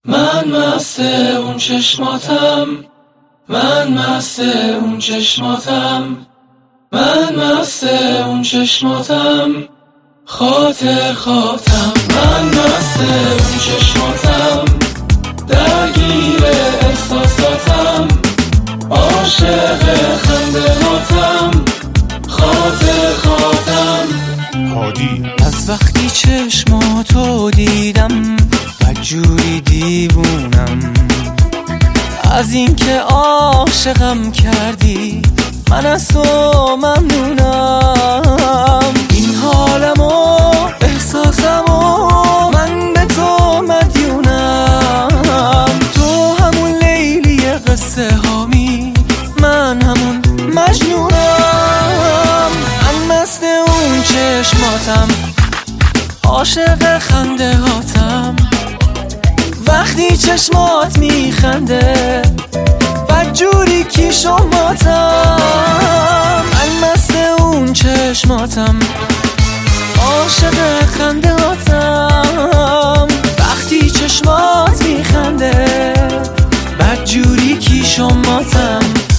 من مست اون چشماتم، من مست اون چشماتم، من مست اون چشماتم، خاطر خاطم. من مست اون چشماتم، درگیر احساساتم، عاشق خندهاتم، خاطر خاطم. هادی از وقتی چشماتو دیدم بدجوری دیوونم، از اینکه عاشقم کردی من از تو ممنونم. این حالمو احساسمو من به تو مدیونم. تو همون لیلی قصه هامی، من همون مجنونم. من مست اون چشماتم، عاشق خنده هاتم، وقتی چشمات میخنده بدجوری کیشوماتم. من مست اون چشماتم، عاشق خنده هاتم، وقتی چشمات میخنده بدجوری کیشوماتم.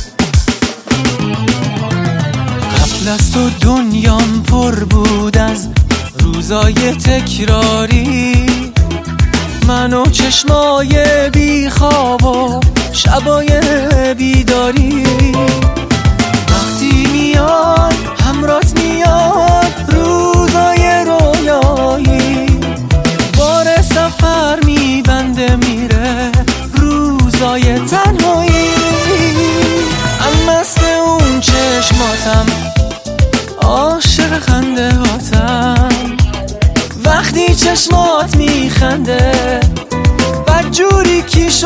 قبل از تو دنیام پر بود از روزای تکراری، من و چشمای بی خواب و شبای بیداری. وقتی میاد همرات میاد روزای رویایی، بار سفر میبنده میره روزای تنهایی. من مست اون چشماتم، عاشق خنده هاتم، وقتی چشمات میخنده بدجوری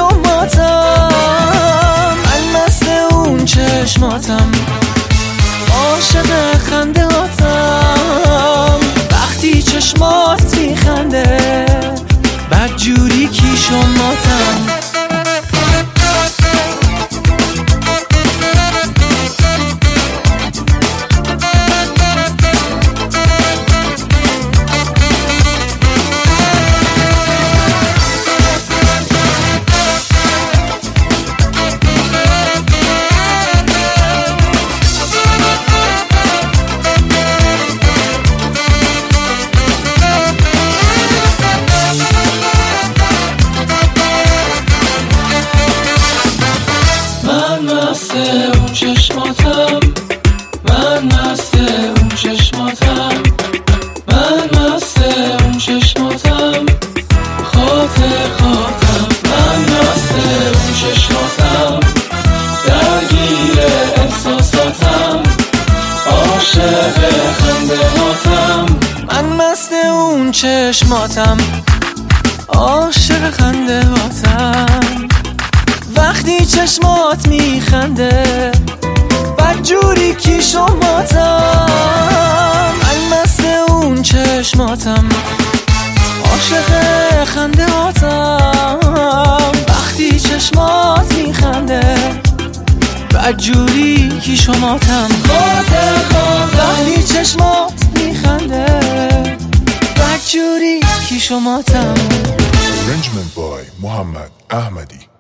کیشوماتم. من مست اون چشماتم، عاشق خنده هاتم، وقتی چشمات میخنده بدجوری کیشوماتم. اون چشماتم، من مست اون چشماتم، من مست اون چشماتم، خاطر خاطم. من مست اون چشماتم، درگیر احساساتم، عاشق خندهاتم. من مست اون چشماتم، عاشق خنده هاتم، وقتی چشمات میخنده بدجوری کیشوماتم. من مست اون چشماتم، عاشق خنده هاتم، وقتی چشمات میخنده بدجوری کیشوماتم. وقتی چشمات میخنده بدجوری کیشوماتم. Arrangement by Muhammad Ahmadi.